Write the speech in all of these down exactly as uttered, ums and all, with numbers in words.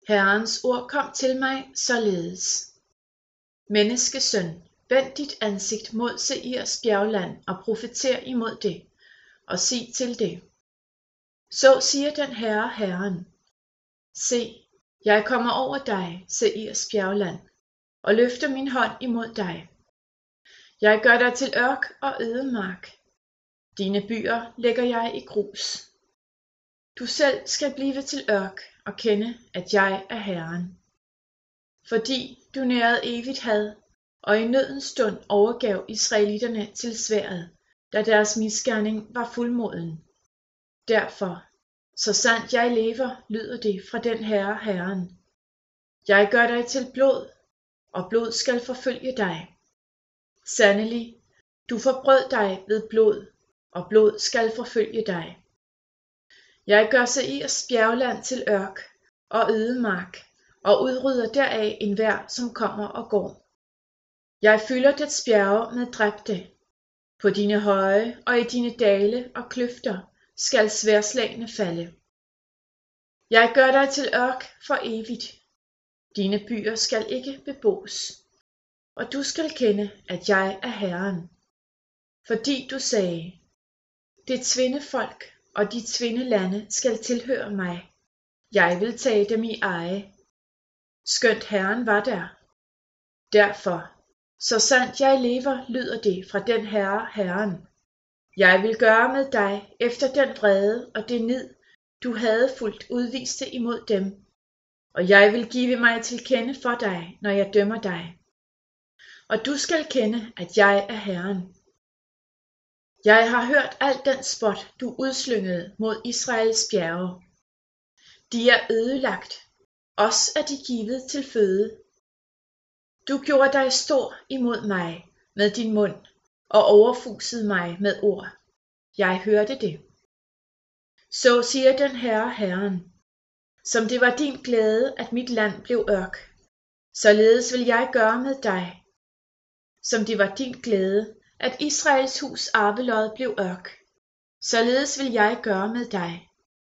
Herrens ord kom til mig således: Menneskesøn, vend dit ansigt mod Seirs bjergland og profeter imod det, og sig til det: Så siger den Herre, Herren: Se, jeg kommer over dig, Seirs bjergland, og løfter min hånd imod dig. Jeg gør dig til ørk og ødemark. Dine byer lægger jeg i grus. Du selv skal blive til ørk og kende, at jeg er Herren. Fordi du nærede evigt had, og i nødens stund overgav israelitterne til sværdet, da deres misgerning var fuldmoden. Derfor, så sandt jeg lever, lyder det fra den Herre, Herren: Jeg gør dig til blod, og blod skal forfølge dig. Sandelig, du forbrød dig ved blod, og blod skal forfølge dig. Jeg gør Seirs bjergland til ørk og ødemark, og udrydder deraf enhver, som kommer og går. Jeg fylder dets bjerge med dræbte. På dine høje og i dine dale og kløfter skal sværdslagene falde. Jeg gør dig til ørk for evigt. Dine byer skal ikke bebos. Og du skal kende, at jeg er Herren. Fordi du sagde: Det tvinde folk og de tvinde lande skal tilhøre mig. Jeg vil tage dem i eje. Skønt Herren var der. Derfor, så sandt jeg lever, lyder det fra den Herre, Herren: Jeg vil gøre med dig efter den vrede og det nid, du havde fuldt udviste imod dem, og jeg vil give mig til kende for dig, når jeg dømmer dig. Og du skal kende, at jeg er Herren. Jeg har hørt al den spot, du udslyngede mod Israels bjerge. De er ødelagt, os er de givet til føde. Du gjorde dig stor imod mig med din mund, og overfusede mig med ord. Jeg hørte det. Så siger den Herre, Herren: Som det var din glæde, at mit land blev ørk, således vil jeg gøre med dig. Som det var din glæde, at Israels hus arvelod blev ørk, således vil jeg gøre med dig.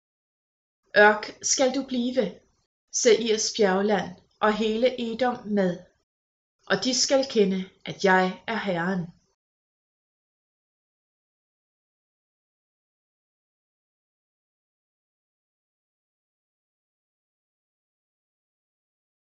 Ørk skal du blive, Seirs bjergland og hele Edom med, og de skal kende, at jeg er Herren.